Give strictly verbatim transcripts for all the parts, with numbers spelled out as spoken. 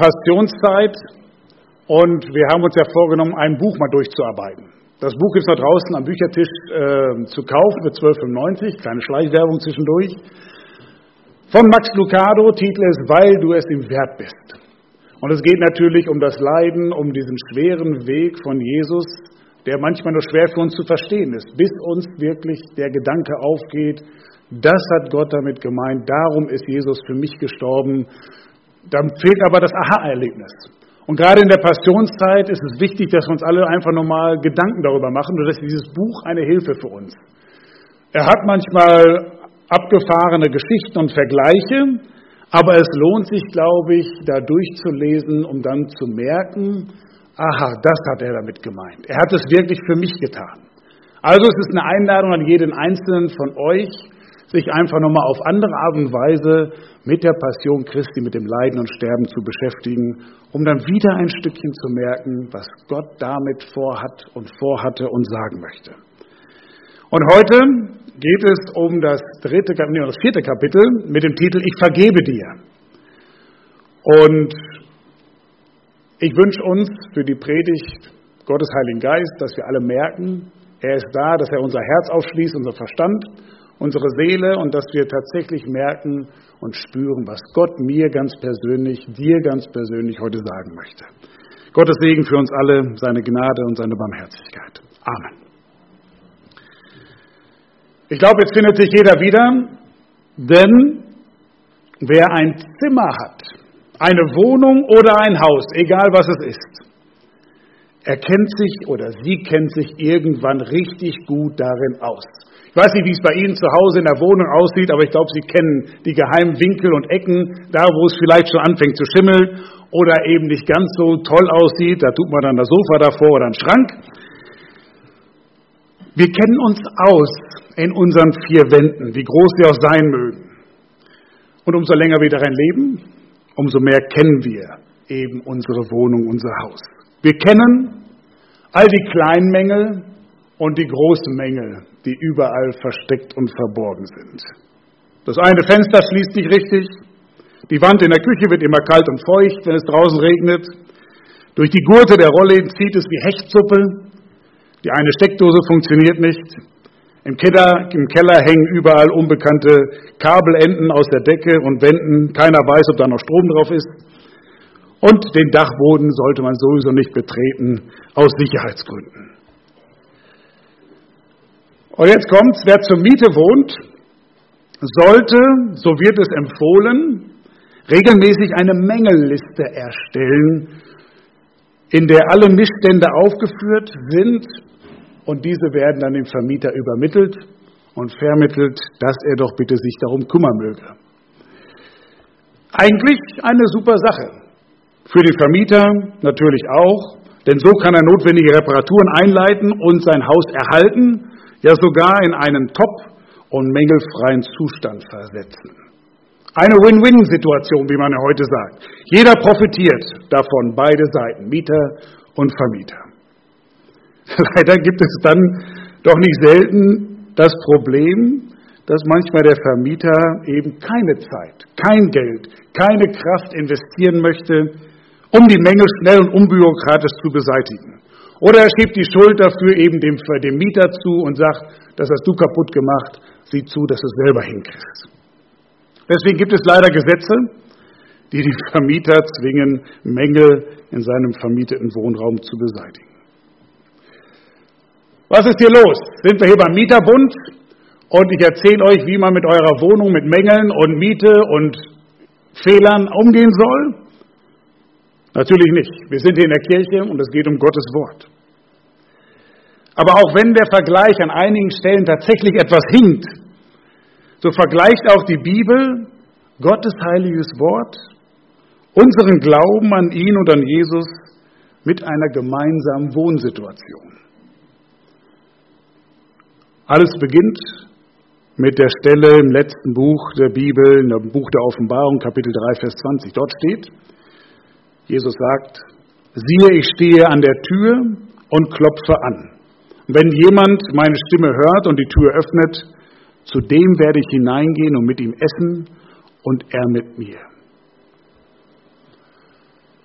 Passionszeit und wir haben uns ja vorgenommen, ein Buch mal durchzuarbeiten. Das Buch ist da draußen am Büchertisch äh, zu kaufen für zwölf fünfundneunzig, kleine Schleichwerbung zwischendurch. Von Max Lucado, Titel ist Weil du es ihm wert bist. Und es geht natürlich um das Leiden, um diesen schweren Weg von Jesus, der manchmal nur schwer für uns zu verstehen ist, bis uns wirklich der Gedanke aufgeht, das hat Gott damit gemeint, darum ist Jesus für mich gestorben. Dann fehlt aber das Aha-Erlebnis. Und gerade in der Passionszeit ist es wichtig, dass wir uns alle einfach nochmal Gedanken darüber machen, und das ist dieses Buch eine Hilfe für uns. Er hat manchmal abgefahrene Geschichten und Vergleiche, aber es lohnt sich, glaube ich, da durchzulesen, um dann zu merken, aha, das hat er damit gemeint. Er hat es wirklich für mich getan. Also es ist eine Einladung an jeden Einzelnen von euch, sich einfach nochmal auf andere Art und Weise mit der Passion Christi, mit dem Leiden und Sterben zu beschäftigen, um dann wieder ein Stückchen zu merken, was Gott damit vorhat und vorhatte und sagen möchte. Und heute geht es um das dritte, nee, das vierte Kapitel mit dem Titel Ich vergebe dir. Und ich wünsche uns für die Predigt Gottes Heiligen Geist, dass wir alle merken, er ist da, dass er unser Herz aufschließt, unser Verstand, unsere Seele, und dass wir tatsächlich merken und spüren, was Gott mir ganz persönlich, dir ganz persönlich heute sagen möchte. Gottes Segen für uns alle, seine Gnade und seine Barmherzigkeit. Amen. Ich glaube, jetzt findet sich jeder wieder, denn wer ein Zimmer hat, eine Wohnung oder ein Haus, egal was es ist, er kennt sich oder sie kennt sich irgendwann richtig gut darin aus. Ich weiß nicht, wie es bei Ihnen zu Hause in der Wohnung aussieht, aber ich glaube, Sie kennen die geheimen Winkel und Ecken, da wo es vielleicht schon anfängt zu schimmeln oder eben nicht ganz so toll aussieht, da tut man dann das Sofa davor oder einen Schrank. Wir kennen uns aus in unseren vier Wänden, wie groß sie auch sein mögen. Und umso länger wir darin leben, umso mehr kennen wir eben unsere Wohnung, unser Haus. Wir kennen all die kleinen Mängel und die großen Mängel, die überall versteckt und verborgen sind. Das eine Fenster schließt nicht richtig, die Wand in der Küche wird immer kalt und feucht, wenn es draußen regnet. Durch die Gurte der Rollläden zieht es wie Hechtsuppe. Die eine Steckdose funktioniert nicht. Im Keller, im Keller hängen überall unbekannte Kabelenden aus der Decke und Wänden. Keiner weiß, ob da noch Strom drauf ist. Und den Dachboden sollte man sowieso nicht betreten, aus Sicherheitsgründen. Und jetzt kommt's, wer zur Miete wohnt, sollte, so wird es empfohlen, regelmäßig eine Mängelliste erstellen, in der alle Missstände aufgeführt sind, und diese werden dann dem Vermieter übermittelt und vermittelt, dass er doch bitte sich darum kümmern möge. Eigentlich eine super Sache. Für den Vermieter natürlich auch, denn so kann er notwendige Reparaturen einleiten und sein Haus erhalten, ja sogar in einen top- und mängelfreien Zustand versetzen. Eine Win-Win-Situation, wie man ja heute sagt. Jeder profitiert davon, beide Seiten, Mieter und Vermieter. Leider gibt es dann doch nicht selten das Problem, dass manchmal der Vermieter eben keine Zeit, kein Geld, keine Kraft investieren möchte, um die Mängel schnell und unbürokratisch zu beseitigen. Oder er schiebt die Schuld dafür eben dem, dem Mieter zu und sagt, das hast du kaputt gemacht, sieh zu, dass du es selber hinkriegst. Deswegen gibt es leider Gesetze, die die Vermieter zwingen, Mängel in seinem vermieteten Wohnraum zu beseitigen. Was ist hier los? Sind wir hier beim Mieterbund und ich erzähle euch, wie man mit eurer Wohnung mit Mängeln und Miete und Fehlern umgehen soll? Natürlich nicht. Wir sind hier in der Kirche und es geht um Gottes Wort. Aber auch wenn der Vergleich an einigen Stellen tatsächlich etwas hinkt, so vergleicht auch die Bibel, Gottes heiliges Wort, unseren Glauben an ihn und an Jesus mit einer gemeinsamen Wohnsituation. Alles beginnt mit der Stelle im letzten Buch der Bibel, in dem Buch der Offenbarung, Kapitel drei, Vers zwanzig. Dort steht, Jesus sagt, siehe, ich stehe an der Tür und klopfe an. Und wenn jemand meine Stimme hört und die Tür öffnet, zu dem werde ich hineingehen und mit ihm essen und er mit mir.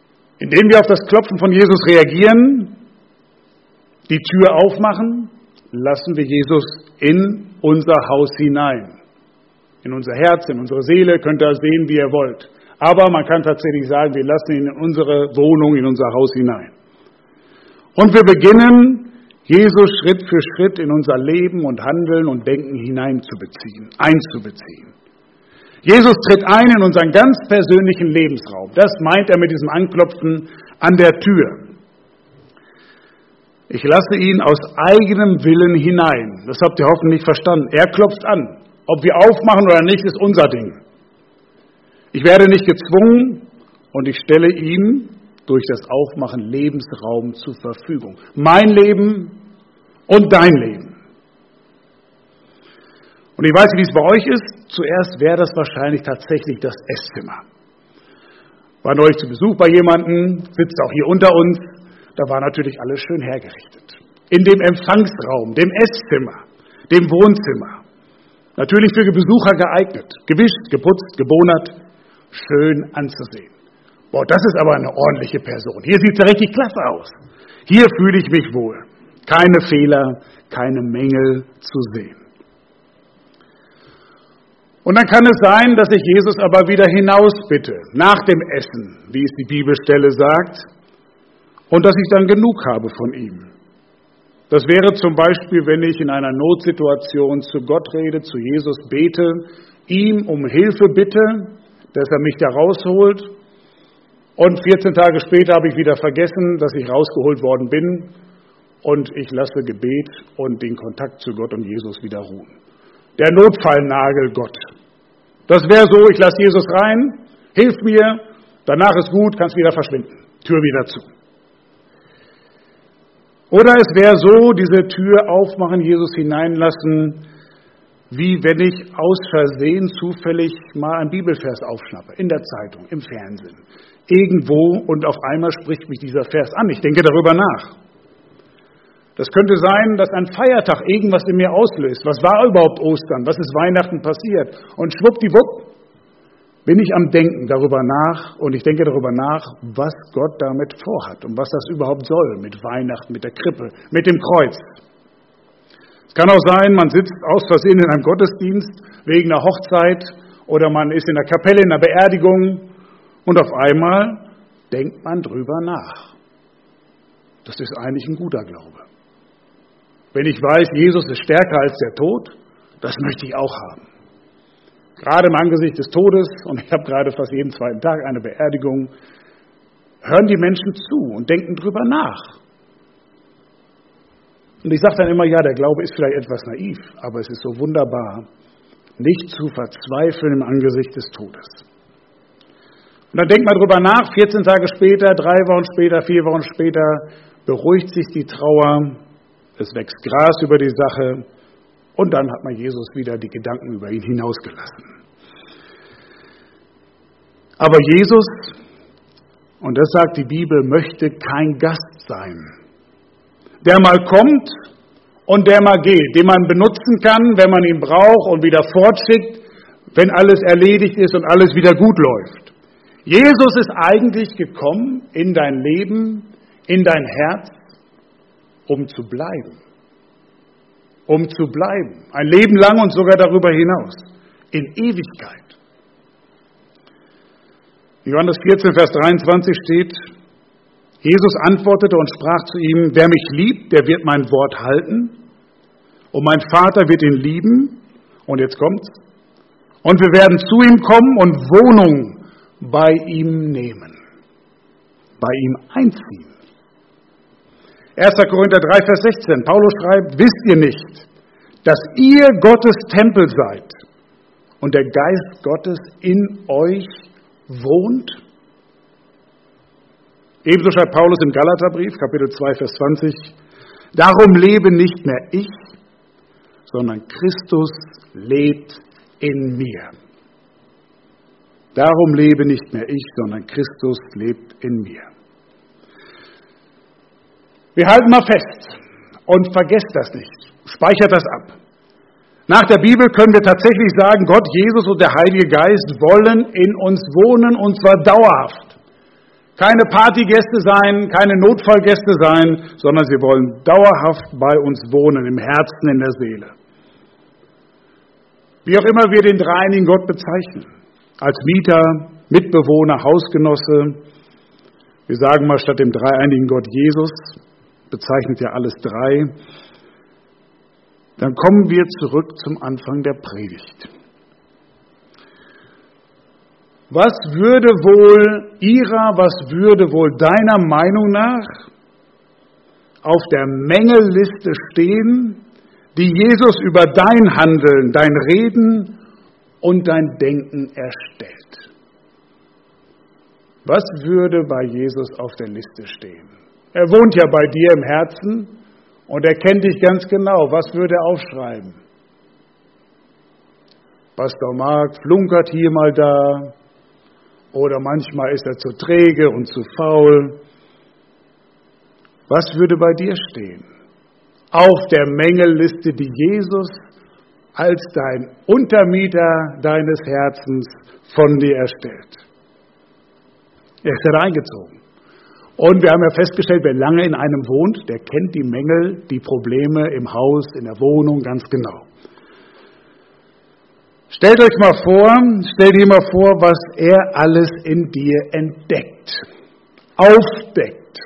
Indem wir auf das Klopfen von Jesus reagieren, die Tür aufmachen, lassen wir Jesus in unser Haus hinein. In unser Herz, in unsere Seele, könnt ihr sehen, wie ihr wollt. Aber man kann tatsächlich sagen, wir lassen ihn in unsere Wohnung, in unser Haus hinein. Und wir beginnen, Jesus Schritt für Schritt in unser Leben und Handeln und Denken hineinzubeziehen, einzubeziehen. Jesus tritt ein in unseren ganz persönlichen Lebensraum. Das meint er mit diesem Anklopfen an der Tür. Ich lasse ihn aus eigenem Willen hinein. Das habt ihr hoffentlich verstanden. Er klopft an. Ob wir aufmachen oder nicht, ist unser Ding. Ich werde nicht gezwungen und ich stelle ihm durch das Aufmachen Lebensraum zur Verfügung. Mein Leben und dein Leben. Und ich weiß nicht, wie es bei euch ist. Zuerst wäre das wahrscheinlich tatsächlich das Esszimmer. War neulich zu Besuch bei jemandem, sitzt auch hier unter uns. Da war natürlich alles schön hergerichtet. In dem Empfangsraum, dem Esszimmer, dem Wohnzimmer. Natürlich für Besucher geeignet. Gewischt, geputzt, gebonert, schön anzusehen. Boah, das ist aber eine ordentliche Person. Hier sieht es ja richtig klasse aus. Hier fühle ich mich wohl. Keine Fehler, keine Mängel zu sehen. Und dann kann es sein, dass ich Jesus aber wieder hinaus bitte, nach dem Essen, wie es die Bibelstelle sagt, und dass ich dann genug habe von ihm. Das wäre zum Beispiel, wenn ich in einer Notsituation zu Gott rede, zu Jesus bete, ihm um Hilfe bitte, dass er mich da rausholt. Und vierzehn Tage später habe ich wieder vergessen, dass ich rausgeholt worden bin. Und ich lasse Gebet und den Kontakt zu Gott und Jesus wieder ruhen. Der Notfallnagel Gott. Das wäre so, ich lasse Jesus rein, hilf mir, danach ist gut, kannst wieder verschwinden. Tür wieder zu. Oder es wäre so, diese Tür aufmachen, Jesus hineinlassen, wie wenn ich aus Versehen zufällig mal einen Bibelvers aufschnappe, in der Zeitung, im Fernsehen, irgendwo und auf einmal spricht mich dieser Vers an. Ich denke darüber nach. Das könnte sein, dass ein Feiertag irgendwas in mir auslöst. Was war überhaupt Ostern? Was ist Weihnachten passiert? Und schwuppdiwupp bin ich am Denken darüber nach und ich denke darüber nach, was Gott damit vorhat und was das überhaupt soll mit Weihnachten, mit der Krippe, mit dem Kreuz. Es kann auch sein, man sitzt aus Versehen in einem Gottesdienst wegen einer Hochzeit oder man ist in der Kapelle in einer Beerdigung und auf einmal denkt man drüber nach. Das ist eigentlich ein guter Glaube. Wenn ich weiß, Jesus ist stärker als der Tod, das möchte ich auch haben. Gerade im Angesicht des Todes, und ich habe gerade fast jeden zweiten Tag eine Beerdigung, hören die Menschen zu und denken drüber nach. Und ich sage dann immer, ja, der Glaube ist vielleicht etwas naiv, aber es ist so wunderbar, nicht zu verzweifeln im Angesicht des Todes. Und dann denkt man drüber nach, vierzehn Tage später, drei Wochen später, vier Wochen später, beruhigt sich die Trauer, es wächst Gras über die Sache und dann hat man Jesus wieder die Gedanken über ihn hinausgelassen. Aber Jesus, und das sagt die Bibel, möchte kein Gast sein, der mal kommt und der mal geht, den man benutzen kann, wenn man ihn braucht und wieder fortschickt, wenn alles erledigt ist und alles wieder gut läuft. Jesus ist eigentlich gekommen in dein Leben, in dein Herz, um zu bleiben. Um zu bleiben. Ein Leben lang und sogar darüber hinaus. In Ewigkeit. In Johannes vierzehn, Vers dreiundzwanzig steht, Jesus antwortete und sprach zu ihm, wer mich liebt, der wird mein Wort halten und mein Vater wird ihn lieben. Und jetzt kommt's. Und wir werden zu ihm kommen und Wohnung bei ihm nehmen. Bei ihm einziehen. erster Korinther drei, Vers sechzehn. Paulus schreibt, wisst ihr nicht, dass ihr Gottes Tempel seid und der Geist Gottes in euch wohnt? Ebenso schreibt Paulus im Galaterbrief, Kapitel zwei, Vers zwanzig, darum lebe nicht mehr ich, sondern Christus lebt in mir. Darum lebe nicht mehr ich, sondern Christus lebt in mir. Wir halten mal fest und vergesst das nicht. Speichert das ab. Nach der Bibel können wir tatsächlich sagen, Gott, Jesus und der Heilige Geist wollen in uns wohnen und zwar dauerhaft. keine Partygäste sein, keine Notfallgäste sein, sondern sie wollen dauerhaft bei uns wohnen, im Herzen, in der Seele. Wie auch immer wir den dreieinigen Gott bezeichnen, als Mieter, Mitbewohner, Hausgenosse, wir sagen mal statt dem dreieinigen Gott Jesus, bezeichnet ja alles drei, dann kommen wir zurück zum Anfang der Predigt. Was würde wohl Ihrer, was würde wohl deiner Meinung nach auf der Mängelliste stehen, die Jesus über dein Handeln, dein Reden und dein Denken erstellt? Was würde bei Jesus auf der Liste stehen? Er wohnt ja bei dir im Herzen und er kennt dich ganz genau. Was würde er aufschreiben? Pastor Mark flunkert hier mal da oder manchmal ist er zu träge und zu faul. Was würde bei dir stehen? Auf der Mängelliste, die Jesus als dein Untermieter deines Herzens von dir erstellt. Er ist da reingezogen. Und wir haben ja festgestellt, wer lange in einem wohnt, der kennt die Mängel, die Probleme im Haus, in der Wohnung ganz genau. Stellt euch mal vor, stellt dir mal vor, was er alles in dir entdeckt, aufdeckt.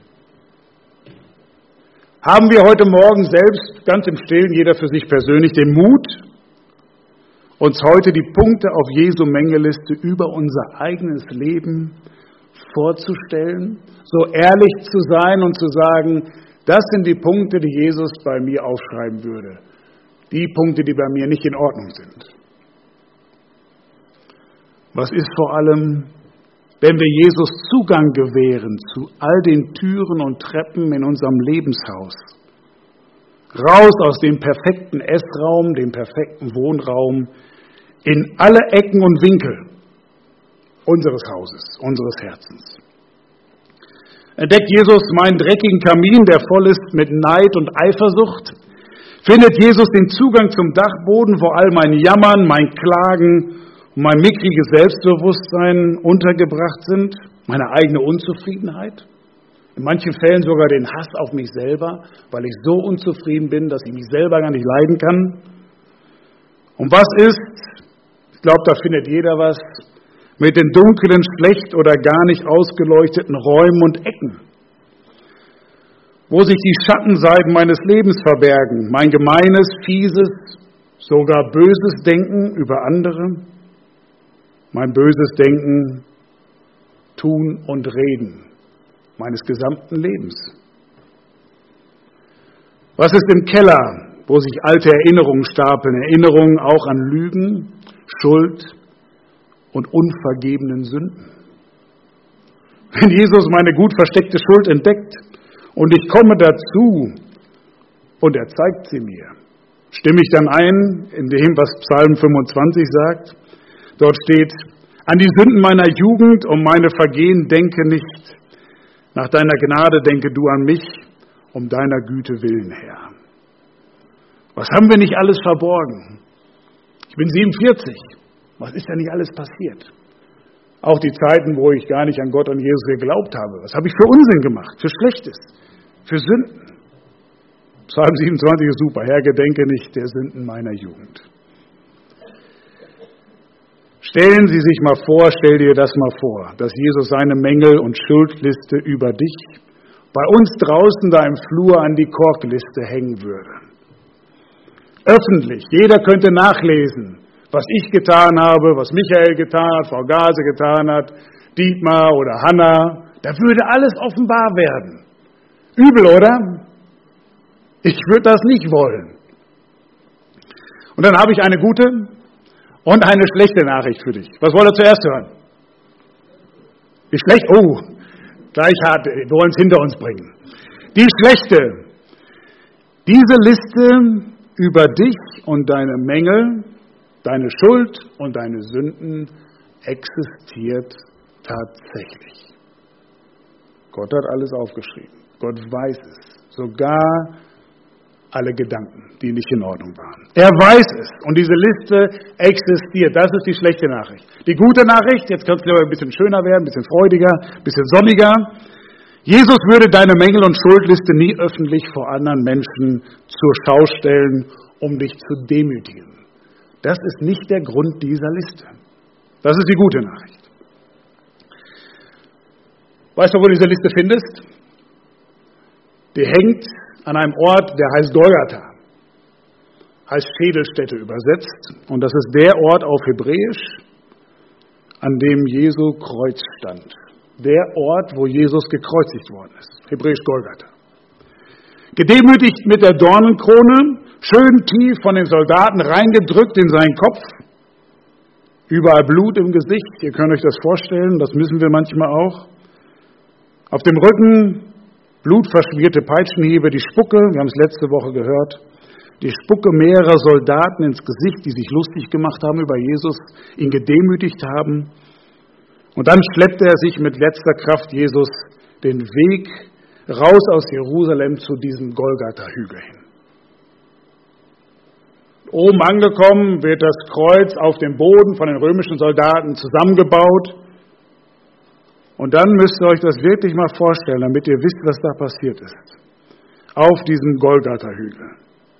Haben wir heute Morgen selbst, ganz im Stillen, jeder für sich persönlich, den Mut, uns heute die Punkte auf Jesu Mängelliste über unser eigenes Leben vorzustellen, so ehrlich zu sein und zu sagen, das sind die Punkte, die Jesus bei mir aufschreiben würde. Die Punkte, die bei mir nicht in Ordnung sind. Was ist vor allem, wenn wir Jesus Zugang gewähren zu all den Türen und Treppen in unserem Lebenshaus? Raus aus dem perfekten Essraum, dem perfekten Wohnraum, in alle Ecken und Winkel unseres Hauses, unseres Herzens. Entdeckt Jesus meinen dreckigen Kamin, der voll ist mit Neid und Eifersucht? Findet Jesus den Zugang zum Dachboden, wo all mein Jammern, mein Klagen und mein mickriges Selbstbewusstsein untergebracht sind? Meine eigene Unzufriedenheit? In manchen Fällen sogar den Hass auf mich selber, weil ich so unzufrieden bin, dass ich mich selber gar nicht leiden kann. Und was ist, ich glaube, da findet jeder was, mit den dunklen, schlecht oder gar nicht ausgeleuchteten Räumen und Ecken, wo sich die Schattenseiten meines Lebens verbergen, mein gemeines, fieses, sogar böses Denken über andere, mein böses Denken, Tun und Reden meines gesamten Lebens. Was ist im Keller, wo sich alte Erinnerungen stapeln, Erinnerungen auch an Lügen, Schuld und unvergebenen Sünden? Wenn Jesus meine gut versteckte Schuld entdeckt und ich komme dazu und er zeigt sie mir, stimme ich dann ein in dem, was Psalm fünfundzwanzig sagt? Dort steht, an die Sünden meiner Jugend und meine Vergehen denke nicht. Nach deiner Gnade denke du an mich, um deiner Güte willen, Herr. Was haben wir nicht alles verborgen? Ich bin siebenundvierzig. Was ist da nicht alles passiert? Auch die Zeiten, wo ich gar nicht an Gott und Jesus geglaubt habe. Was habe ich für Unsinn gemacht, für Schlechtes, für Sünden? Psalm siebenundzwanzig ist super. Herr, gedenke nicht der Sünden meiner Jugend. Stellen Sie sich mal vor, stell dir das mal vor, dass Jesus seine Mängel und Schuldliste über dich bei uns draußen da im Flur an die Korkliste hängen würde. Öffentlich, jeder könnte nachlesen, was ich getan habe, was Michael getan hat, Frau Gase getan hat, Dietmar oder Hanna. Da würde alles offenbar werden. Übel, oder? Ich würde das nicht wollen. Und dann habe ich eine gute und eine schlechte Nachricht für dich. Was wollt ihr zuerst hören? Die schlechte? Oh, gleich hart. Wir wollen es hinter uns bringen. Die schlechte. Diese Liste über dich und deine Mängel, deine Schuld und deine Sünden existiert tatsächlich. Gott hat alles aufgeschrieben. Gott weiß es. Sogar alle Gedanken, die nicht in Ordnung waren. Er weiß es und diese Liste existiert. Das ist die schlechte Nachricht. Die gute Nachricht, jetzt kann es aber ein bisschen schöner werden, ein bisschen freudiger, ein bisschen sonniger. Jesus würde deine Mängel- und Schuldliste nie öffentlich vor anderen Menschen zur Schau stellen, um dich zu demütigen. Das ist nicht der Grund dieser Liste. Das ist die gute Nachricht. Weißt du, wo du diese Liste findest? Die hängt an einem Ort, der heißt Golgatha, heißt Schädelstätte übersetzt. Und das ist der Ort auf Hebräisch, an dem Jesu Kreuz stand. Der Ort, wo Jesus gekreuzigt worden ist. Hebräisch Golgatha. Gedemütigt mit der Dornenkrone, schön tief von den Soldaten reingedrückt in seinen Kopf. Überall Blut im Gesicht, ihr könnt euch das vorstellen, das müssen wir manchmal auch. Auf dem Rücken blutverschmierte Peitschenhiebe, die Spucke, wir haben es letzte Woche gehört, die Spucke mehrerer Soldaten ins Gesicht, die sich lustig gemacht haben über Jesus, ihn gedemütigt haben. Und dann schleppte er sich mit letzter Kraft, Jesus, den Weg raus aus Jerusalem zu diesem Golgatha-Hügel hin. Oben angekommen wird das Kreuz auf dem Boden von den römischen Soldaten zusammengebaut. Und dann müsst ihr euch das wirklich mal vorstellen, damit ihr wisst, was da passiert ist. Auf diesem Golgatha-Hügel.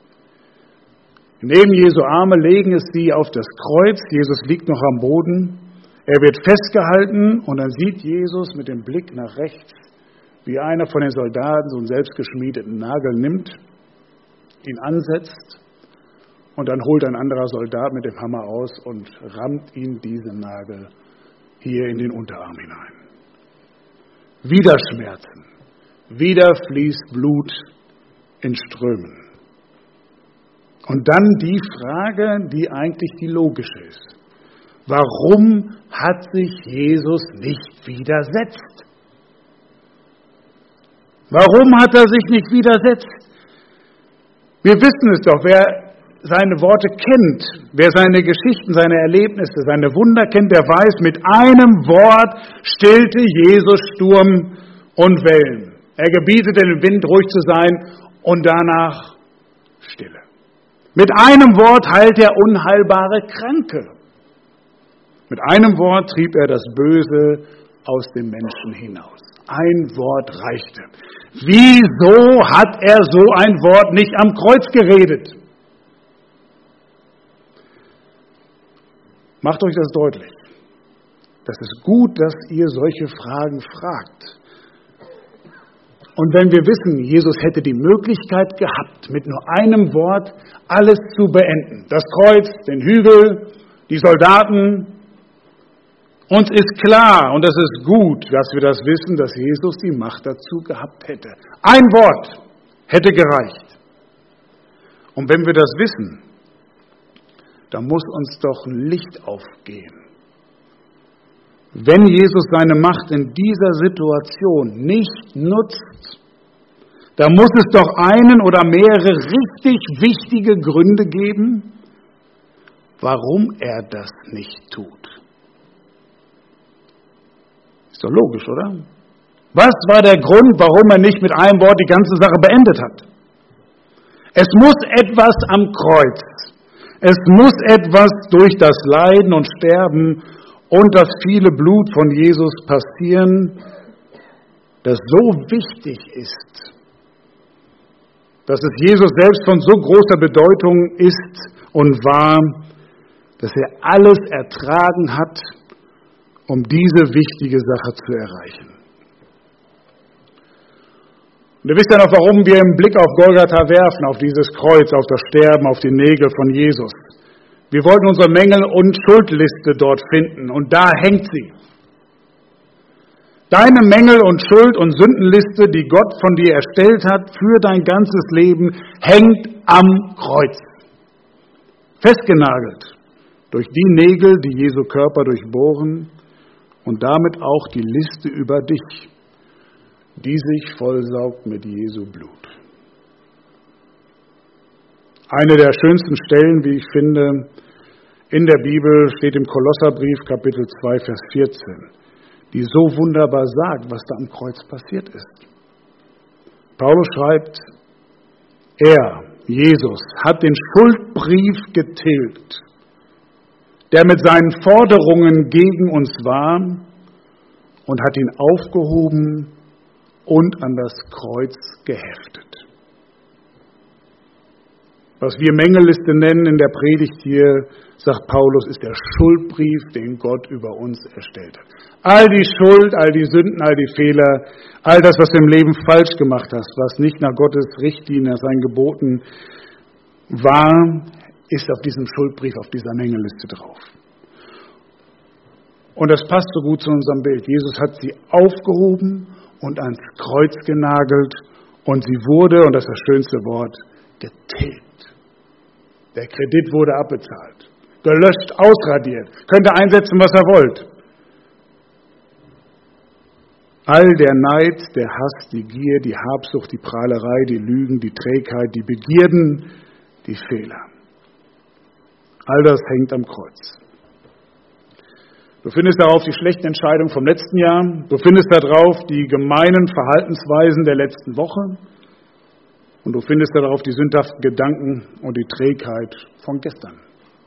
Neben Jesu Arme legen es sie auf das Kreuz. Jesus liegt noch am Boden. Er wird festgehalten und dann sieht Jesus mit dem Blick nach rechts, wie einer von den Soldaten so einen selbstgeschmiedeten Nagel nimmt, ihn ansetzt und dann holt ein anderer Soldat mit dem Hammer aus und rammt ihn diesen Nagel hier in den Unterarm hinein. Wieder Schmerzen, wieder fließt Blut in Strömen. Und dann die Frage, die eigentlich die logische ist. Warum hat sich Jesus nicht widersetzt? Warum hat er sich nicht widersetzt? Wir wissen es doch, wer seine Worte kennt, wer seine Geschichten, seine Erlebnisse, seine Wunder kennt, der weiß, mit einem Wort stillte Jesus Sturm und Wellen. Er gebietete dem Wind, ruhig zu sein und danach Stille. Mit einem Wort heilt er unheilbare Kranke. Mit einem Wort trieb er das Böse aus dem Menschen hinaus. Ein Wort reichte. Wieso hat er so ein Wort nicht am Kreuz geredet? Macht euch das deutlich. Das ist gut, dass ihr solche Fragen fragt. Und wenn wir wissen, Jesus hätte die Möglichkeit gehabt, mit nur einem Wort alles zu beenden. Das Kreuz, den Hügel, die Soldaten. Uns ist klar, und das ist gut, dass wir das wissen, dass Jesus die Macht dazu gehabt hätte. Ein Wort hätte gereicht. Und wenn wir das wissen, dann muss uns doch ein Licht aufgehen. Wenn Jesus seine Macht in dieser Situation nicht nutzt, dann muss es doch einen oder mehrere richtig wichtige Gründe geben, warum er das nicht tut. Ist doch logisch, oder? Was war der Grund, warum er nicht mit einem Wort die ganze Sache beendet hat? Es muss etwas am Kreuz, es muss etwas durch das Leiden und Sterben und das viele Blut von Jesus passieren, das so wichtig ist, dass es Jesus selbst von so großer Bedeutung ist und war, dass er alles ertragen hat, um diese wichtige Sache zu erreichen. Und ihr wisst ja noch, warum wir einen Blick auf Golgatha werfen, auf dieses Kreuz, auf das Sterben, auf die Nägel von Jesus. Wir wollten unsere Mängel- und Schuldliste dort finden und da hängt sie. Deine Mängel- und Schuld- und Sündenliste, die Gott von dir erstellt hat für dein ganzes Leben, hängt am Kreuz. Festgenagelt durch die Nägel, die Jesu Körper durchbohren und damit auch die Liste über dich, die sich vollsaugt mit Jesu Blut. Eine der schönsten Stellen, wie ich finde, in der Bibel steht im Kolosserbrief, Kapitel zwei, Vers vierzehn, die so wunderbar sagt, was da am Kreuz passiert ist. Paulus schreibt, er, Jesus, hat den Schuldbrief getilgt, der mit seinen Forderungen gegen uns war, und hat ihn aufgehoben und an das Kreuz geheftet. Was wir Mängelliste nennen in der Predigt hier, sagt Paulus, ist der Schuldbrief, den Gott über uns erstellt hat. All die Schuld, all die Sünden, all die Fehler, all das, was du im Leben falsch gemacht hast, was nicht nach Gottes Richtlinien, nach seinen Geboten war, ist auf diesem Schuldbrief, auf dieser Mängelliste drauf. Und das passt so gut zu unserem Bild. Jesus hat sie aufgehoben und ans Kreuz genagelt und sie wurde, und das ist das schönste Wort, getilgt. Der Kredit wurde abbezahlt, gelöscht, ausradiert. Könnt ihr einsetzen, was ihr wollt. All der Neid, der Hass, die Gier, die Habsucht, die Prahlerei, die Lügen, die Trägheit, die Begierden, die Fehler. All das hängt am Kreuz. Du findest darauf die schlechten Entscheidungen vom letzten Jahr. Du findest darauf die gemeinen Verhaltensweisen der letzten Woche. Und du findest darauf die sündhaften Gedanken und die Trägheit von gestern.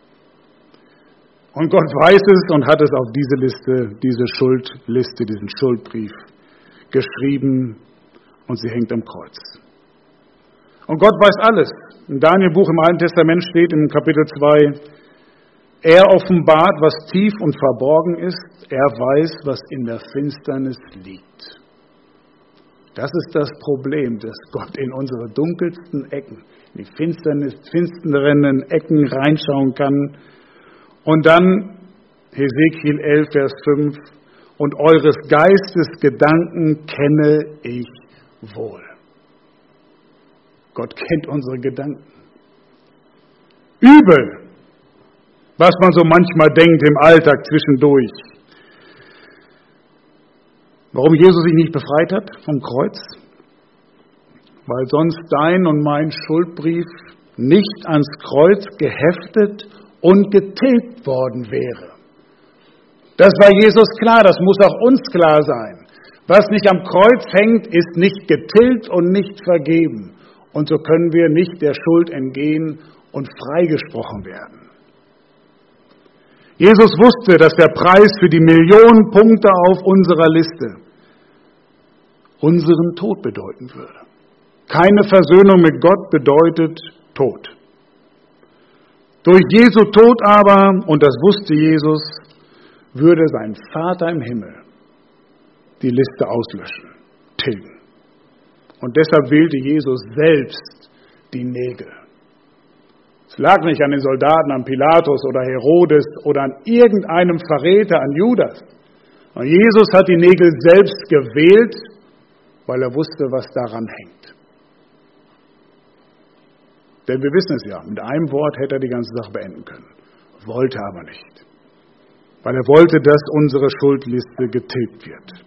Und Gott weiß es und hat es auf diese Liste, diese Schuldliste, diesen Schuldbrief geschrieben, und sie hängt am Kreuz. Und Gott weiß alles. Im Daniel-Buch im Alten Testament steht im Kapitel zwei, er offenbart, was tief und verborgen ist. Er weiß, was in der Finsternis liegt. Das ist das Problem, dass Gott in unsere dunkelsten Ecken, in die Finsternis, finsteren Ecken reinschauen kann. Und dann Hesekiel elf, Vers fünf, und eures Geistes Gedanken kenne ich wohl. Gott kennt unsere Gedanken. Übel, was man so manchmal denkt im Alltag zwischendurch. Warum Jesus sich nicht befreit hat vom Kreuz? Weil sonst dein und mein Schuldbrief nicht ans Kreuz geheftet und getilgt worden wäre. Das war Jesus klar, das muss auch uns klar sein. Was nicht am Kreuz hängt, ist nicht getilgt und nicht vergeben. Und so können wir nicht der Schuld entgehen und freigesprochen werden. Jesus wusste, dass der Preis für die Millionen Punkte auf unserer Liste unseren Tod bedeuten würde. Keine Versöhnung mit Gott bedeutet Tod. Durch Jesu Tod aber, und das wusste Jesus, würde sein Vater im Himmel die Liste auslöschen, tilgen. Und deshalb wählte Jesus selbst die Nägel. Es lag nicht an den Soldaten, an Pilatus oder Herodes oder an irgendeinem Verräter, an Judas. Und Jesus hat die Nägel selbst gewählt, weil er wusste, was daran hängt. Denn wir wissen es ja, mit einem Wort hätte er die ganze Sache beenden können. Wollte aber nicht. Weil er wollte, dass unsere Schuldliste getilgt wird.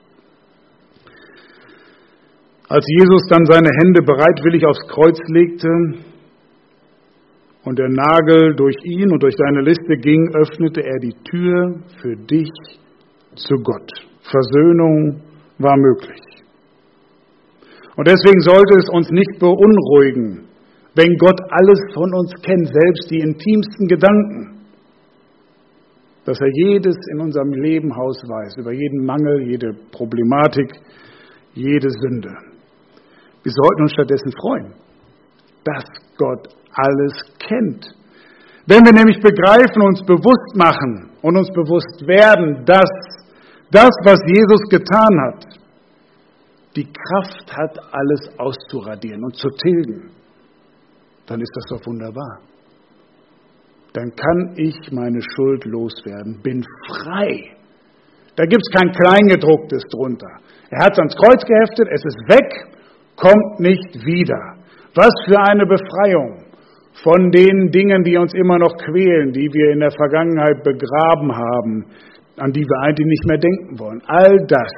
Als Jesus dann seine Hände bereitwillig aufs Kreuz legte und der Nagel durch ihn und durch seine Liste ging, öffnete er die Tür für dich zu Gott. Versöhnung war möglich. Und deswegen sollte es uns nicht beunruhigen, wenn Gott alles von uns kennt, selbst die intimsten Gedanken, dass er jedes in unserem Leben Haus weiß, über jeden Mangel, jede Problematik, jede Sünde. Wir sollten uns stattdessen freuen, dass Gott alles kennt. Wenn wir nämlich begreifen, uns bewusst machen und uns bewusst werden, dass das, was Jesus getan hat, die Kraft hat, alles auszuradieren und zu tilgen, dann ist das doch wunderbar. Dann kann ich meine Schuld loswerden, bin frei. Da gibt es kein Kleingedrucktes drunter. Er hat es ans Kreuz geheftet, es ist weg, kommt nicht wieder. Was für eine Befreiung von den Dingen, die uns immer noch quälen, die wir in der Vergangenheit begraben haben, an die wir eigentlich nicht mehr denken wollen. All das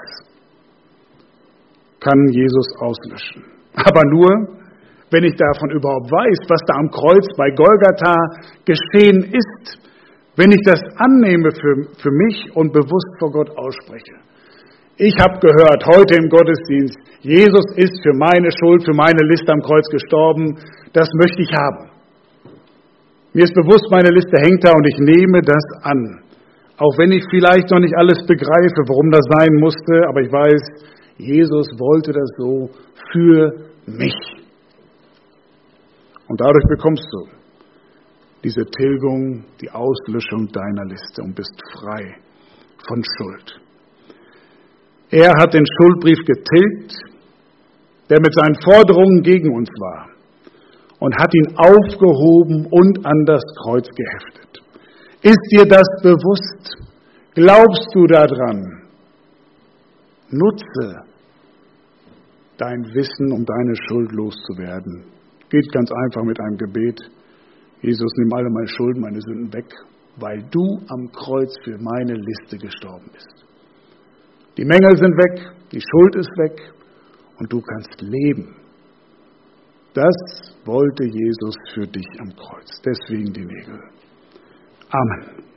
kann Jesus auslöschen. Aber nur, wenn ich davon überhaupt weiß, was da am Kreuz bei Golgatha geschehen ist, wenn ich das annehme für, für mich und bewusst vor Gott ausspreche. Ich habe gehört heute im Gottesdienst, Jesus ist für meine Schuld, für meine Liste am Kreuz gestorben. Das möchte ich haben. Mir ist bewusst, meine Liste hängt da und ich nehme das an. Auch wenn ich vielleicht noch nicht alles begreife, warum das sein musste, aber ich weiß, Jesus wollte das so für mich. Und dadurch bekommst du diese Tilgung, die Auslöschung deiner Liste und bist frei von Schuld. Er hat den Schuldbrief getilgt, der mit seinen Forderungen gegen uns war, und hat ihn aufgehoben und an das Kreuz geheftet. Ist dir das bewusst? Glaubst du daran? Nutze dein Wissen, um deine Schuld loszuwerden. Geht ganz einfach mit einem Gebet. Jesus, nimm alle meine Schulden, meine Sünden weg, weil du am Kreuz für meine Liste gestorben bist. Die Mängel sind weg, die Schuld ist weg und du kannst leben. Das wollte Jesus für dich am Kreuz. Deswegen die Nägel. Amen.